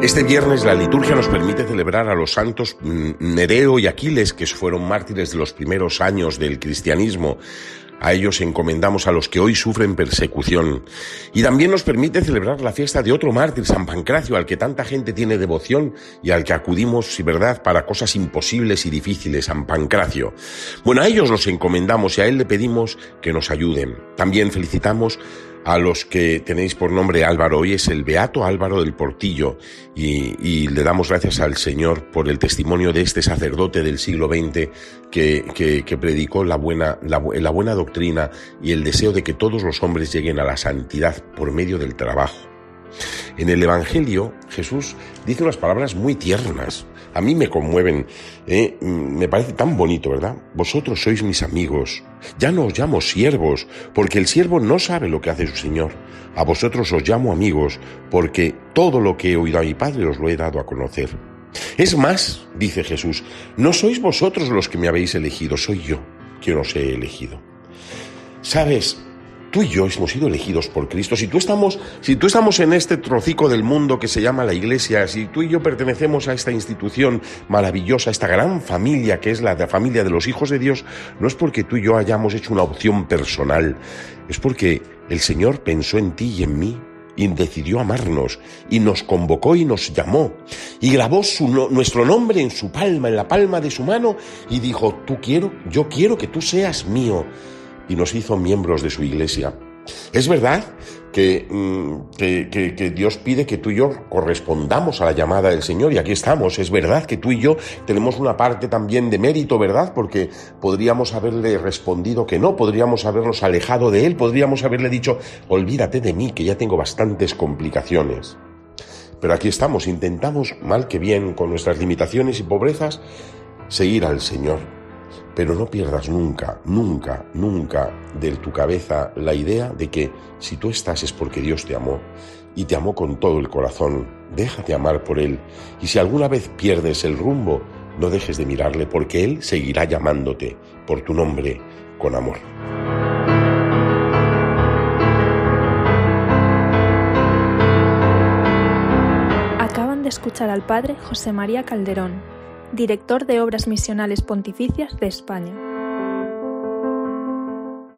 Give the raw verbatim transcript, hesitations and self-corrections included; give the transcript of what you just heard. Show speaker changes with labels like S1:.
S1: Este viernes la liturgia nos permite celebrar a los santos Nereo y Aquiles, que fueron mártires de los primeros años del cristianismo. A ellos encomendamos a los que hoy sufren persecución. Y también nos permite celebrar la fiesta de otro mártir, San Pancracio, al que tanta gente tiene devoción y al que acudimos, si verdad, para cosas imposibles y difíciles, San Pancracio. Bueno, a ellos los encomendamos y a él le pedimos que nos ayuden. También felicitamos a los que tenéis por nombre Álvaro. Hoy es el Beato Álvaro del Portillo y, y le damos gracias al Señor por el testimonio de este sacerdote del siglo veinte que, que, que predicó la buena, la, la buena doctrina y el deseo de que todos los hombres lleguen a la santidad por medio del trabajo. En el Evangelio, Jesús dice unas palabras muy tiernas. A mí me conmueven, ¿eh? Me parece tan bonito, ¿verdad? Vosotros sois mis amigos. Ya no os llamo siervos, porque el siervo no sabe lo que hace su señor. A vosotros os llamo amigos, porque todo lo que he oído a mi Padre os lo he dado a conocer. Es más, dice Jesús, no sois vosotros los que me habéis elegido, soy yo quien os he elegido. ¿Sabes? Tú y yo hemos sido elegidos por Cristo. Si tú estamos, si tú estamos en este trocico del mundo que se llama la Iglesia, si tú y yo pertenecemos a esta institución maravillosa, a esta gran familia que es la, la familia de los hijos de Dios, no es porque tú y yo hayamos hecho una opción personal, es porque el Señor pensó en ti y en mí y decidió amarnos y nos convocó y nos llamó y grabó su, no, nuestro nombre en su palma, en la palma de su mano y dijo, tú quiero, yo quiero que tú seas mío. Y nos hizo miembros de su iglesia. Es verdad que, que, que, que Dios pide que tú y yo correspondamos a la llamada del Señor, y aquí estamos. Es verdad que tú y yo tenemos una parte también de mérito, ¿verdad? Porque podríamos haberle respondido que no, podríamos habernos alejado de Él, podríamos haberle dicho, olvídate de mí, que ya tengo bastantes complicaciones. Pero aquí estamos, intentamos, mal que bien, con nuestras limitaciones y pobrezas, seguir al Señor. Pero no pierdas nunca, nunca, nunca de tu cabeza la idea de que si tú estás es porque Dios te amó y te amó con todo el corazón. Déjate amar por Él y si alguna vez pierdes el rumbo, no dejes de mirarle porque Él seguirá llamándote por tu nombre con amor.
S2: Acaban de escuchar al padre José María Calderón, director de Obras Misionales Pontificias de España.